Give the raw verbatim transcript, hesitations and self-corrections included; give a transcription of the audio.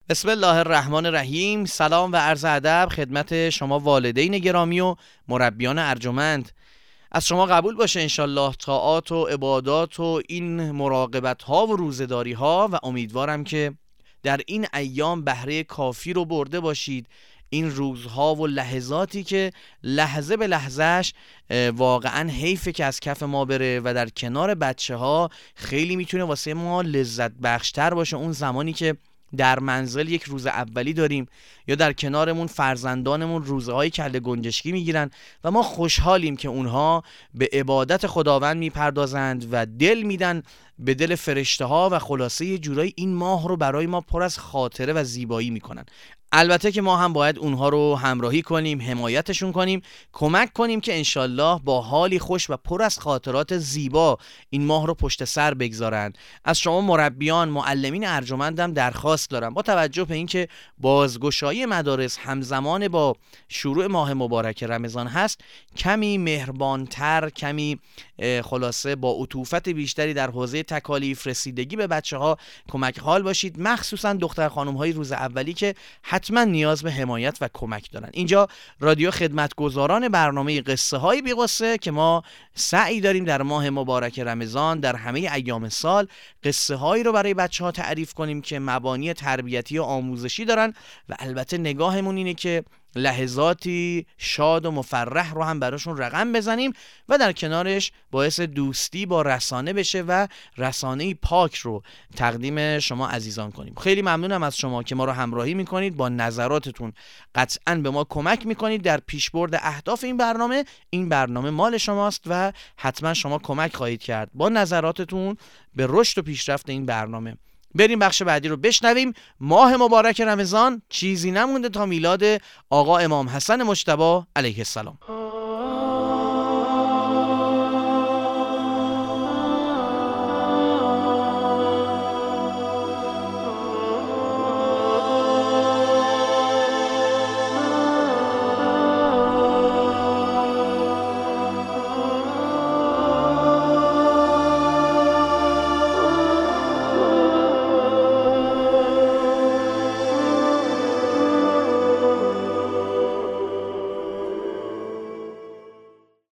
بسم الله الرحمن الرحیم. سلام و عرض ادب خدمت شما والدین گرامی و مربیان ارجمند. از شما قبول باشه انشالله طاعات و عبادات و این مراقبت ها و روزداری ها و امیدوارم که در این ایام بهره کافی رو برده باشید. این روزها و لحظاتی که لحظه به لحظهش واقعا حیفه که از کف ما بره و در کنار بچه ها خیلی میتونه واسه ما لذت بخشتر باشه. اون زمانی که در منزل یک روز اولی داریم یا در کنارمون فرزندانمون روزهای کله گنجشکی میگیرن و ما خوشحالیم که اونها به عبادت خداوند میپردازند و دل میدن به دل فرشته ها و خلاصه یه جورایی این ماه رو برای ما پر از خاطره و زیبایی میکنن. البته که ما هم باید اونها رو همراهی کنیم، حمایتشون کنیم، کمک کنیم که انشالله با حالی خوش و پر از خاطرات زیبا این ماه رو پشت سر بگذارند. از شما مربیان، معلمین ارجمندم درخواست دارم با توجه به اینکه بازگشایی مدارس همزمان با شروع ماه مبارک رمضان هست، کمی مهربانتر، کمی خلاصه با عطوفت بیشتری در حوزه تکالیف رسیدگی به بچه ها کمک حال باشید، مخصوصا دختر خانم های روز اولی که حتما نیاز به حمایت و کمک دارن. اینجا رادیو خدمتگزاران برنامه قصه های بی قصه که ما سعی داریم در ماه مبارک رمضان در همه ایام سال قصه هایی رو برای بچه ها تعریف کنیم که مبانی تربیتی و آموزشی دارن و البته نگاهمون اینه که لحظاتی شاد و مفرح رو هم براشون رقم بزنیم و در کنارش باعث دوستی با رسانه بشه و رسانه‌ای پاک رو تقدیم شما عزیزان کنیم. خیلی ممنونم از شما که ما رو همراهی میکنید، با نظراتتون قطعاً به ما کمک میکنید در پیشبرد اهداف این برنامه. این برنامه مال شماست و حتما شما کمک خواهید کرد با نظراتتون به رشد و پیشرفت این برنامه. بریم بخش بعدی رو بشنویم. ماه مبارک رمضان، چیزی نمونده تا میلاد آقا امام حسن مجتبی علیه السلام.